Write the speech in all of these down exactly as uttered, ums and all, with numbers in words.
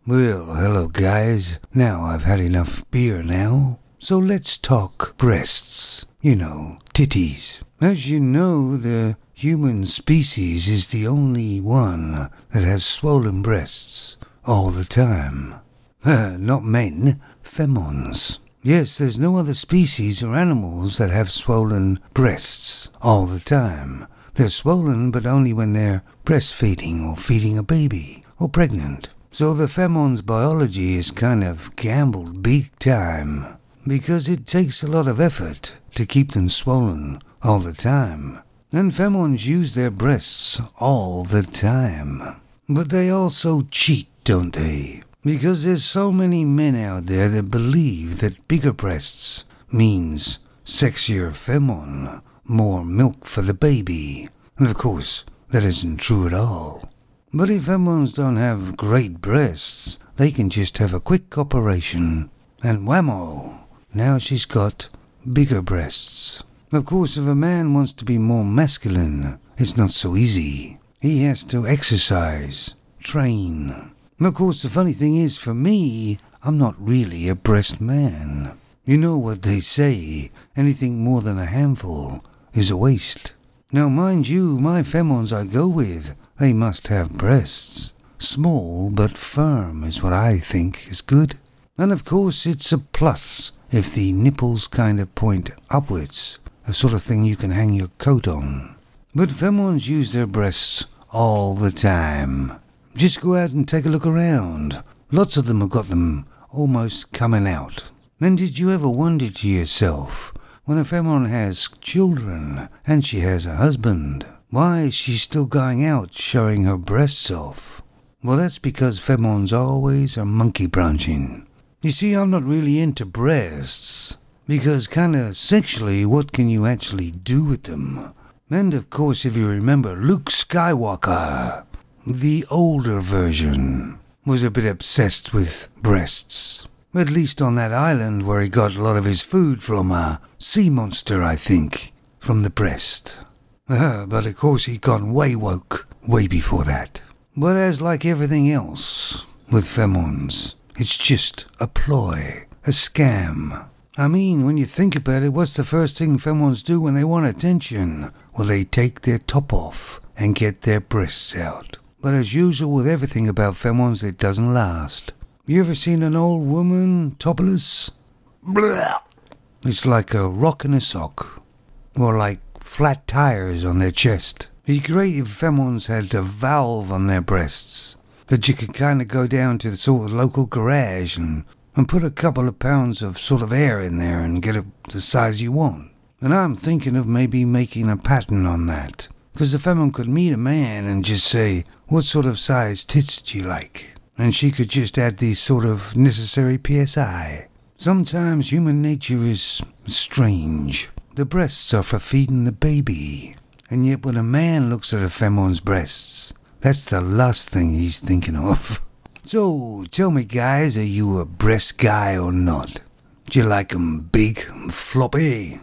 Well, hello guys. Now I've had enough beer now. So let's talk breasts. You know, titties. As you know, the human species is the only one that has swollen breasts all the time. Not men, femons. Yes, there's no other species or animals that have swollen breasts all the time. They're swollen, but only when they're breastfeeding or feeding a baby or pregnant. So the femon's biology is kind of gambled big time, because it takes a lot of effort to keep them swollen all the time. And femons use their breasts all the time. But they also cheat, don't they? Because there's so many men out there that believe that bigger breasts means sexier femon, more milk for the baby. And of course, that isn't true at all. But if femons don't have great breasts, they can just have a quick operation, and whammo, now she's got bigger breasts. Of course, if a man wants to be more masculine, it's not so easy. He has to exercise, train. And of course, the funny thing is, for me, I'm not really a breast man. You know what they say, anything more than a handful is a waste. Now, mind you, my femons I go with, they must have breasts. Small but firm is what I think is good. And of course it's a plus if the nipples kind of point upwards, a sort of thing you can hang your coat on. But femons use their breasts all the time. Just go out and take a look around. Lots of them have got them almost coming out. And did you ever wonder to yourself, when a femon has children and she has a husband, why is she still going out showing her breasts off? Well, that's because femons always are monkey branching. You see, I'm not really into breasts, because kinda sexually, what can you actually do with them? And of course, if you remember, Luke Skywalker, the older version, was a bit obsessed with breasts. At least on that island where he got a lot of his food from a sea monster, I think, from the breast. Uh, but of course he'd gone way woke, way before that. But as like everything else with femons, it's just a ploy, a scam. I mean, when you think about it, what's the first thing femons do when they want attention? Well, they take their top off and get their breasts out. But as usual with everything about femons, it doesn't last. You ever seen an old woman topless? Blah! It's like a rock in a sock. Or like flat tires on their chest. It'd be great if femons had a valve on their breasts that you could kind of go down to the sort of local garage and, and put a couple of pounds of sort of air in there and get it the size you want. And I'm thinking of maybe making a pattern on that. Because the femon could meet a man and just say, what sort of size tits do you like? And she could just add the sort of necessary P S I. Sometimes human nature is strange. The breasts are for feeding the baby. And yet when a man looks at a femon's breasts, that's the last thing he's thinking of. So, tell me guys, are you a breast guy or not? Do you like 'em big and floppy,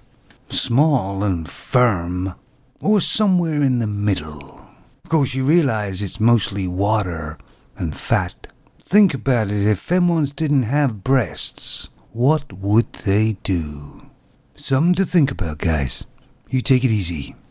small and firm, or somewhere in the middle? Of course you realize it's mostly water and fat. Think about it, if femons didn't have breasts, what would they do? Something to think about, guys. You take it easy.